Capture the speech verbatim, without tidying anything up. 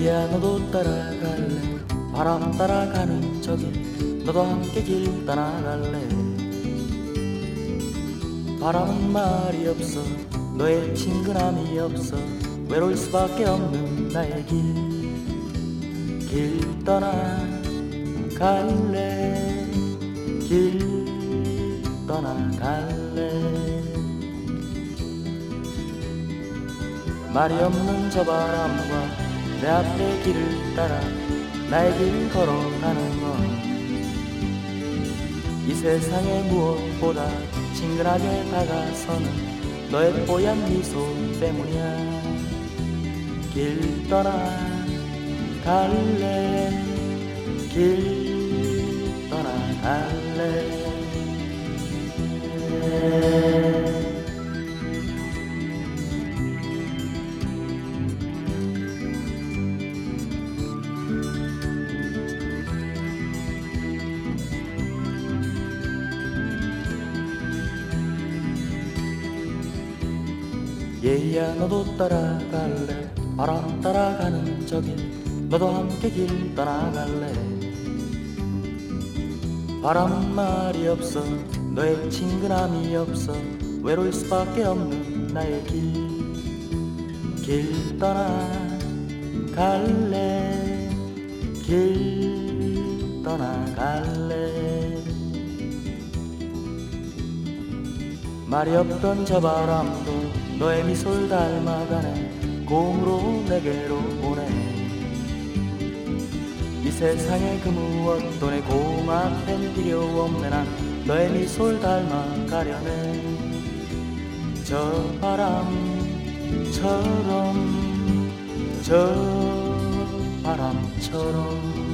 얘야 너도 따라갈래? 바람 따라가는 저길 너도 함께 길 떠나갈래? 바람은 말이 없어 너의 친근함이 없어 외로울 수밖에 없는 나의 길 길 떠나갈래 길 떠나갈래 말이 없는 저 바람과 내 앞에 길을 따라 나의 길 걸어가는 것 이 세상에 무엇보다 친근하게 다가서는 너의 뽀얀 미소 때문이야 길 떠나갈래 길 떠나갈래 얘야 너도 따라갈래? 바람 따라가는 저길 너도 함께 길 떠나갈래? 바람은 말이 없어 너의 친근함이 없어 외로울 수밖에 없는 나의 길 길 떠나갈래 길 떠나갈래 말이 없던 저 바람도 너의 미소를 닮아가네 고음으로 내게로 오네 이 세상의 그 무엇도 내 고음 앞엔 필요 없네 난 너의 미소를 닮아가려네 저 바람처럼 저 바람처럼